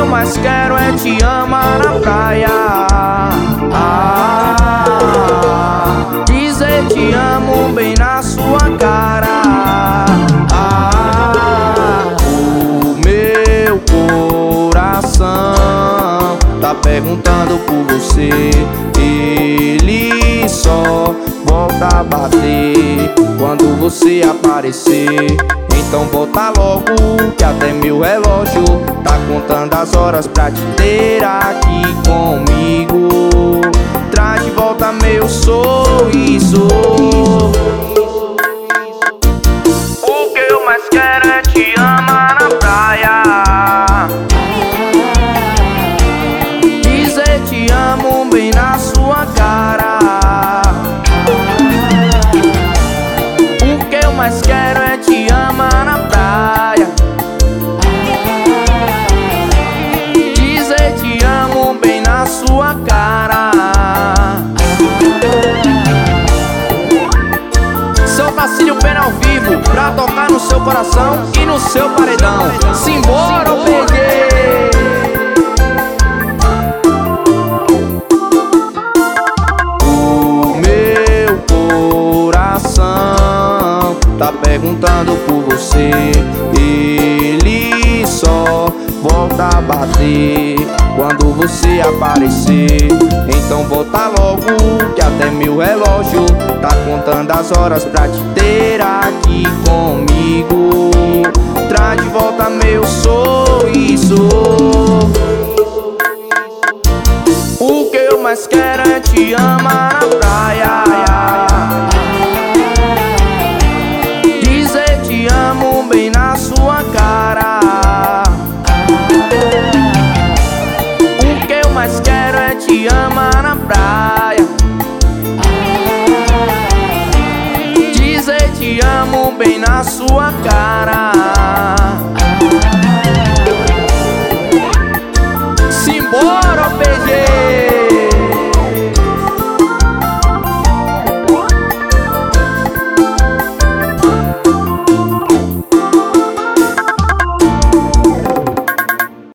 mais quero é te amar na praia. Dizer te amo bem na sua cara. O meu coração tá perguntando por você. Ele só volta a bater quando você aparecer. Então volta logo, que até meu relógio tá contando as horas pra te ter aqui comigo. Traz de volta meu sorriso. O que eu mais quero é te amar na praia. Dizer te amo bem na sua cara. O que eu mais quero é te amar na praia. Dizer te amo bem na sua cara. Seu Tacílio Pena ao vivo, pra tocar no seu coração e no seu paredão. Simbora, o PG! O meu coração tá perguntando por você. Ele só volta a bater quando você aparecer. Então volta logo, que até meu relógio tá contando as horas pra te ter aqui comigo. Traz de volta meu sorriso. O que eu mais quero é te amar na praia. Dizer te amo bem na sua cara. O que eu mais quero é te amar na praia. Dizer te amo bem na sua cara.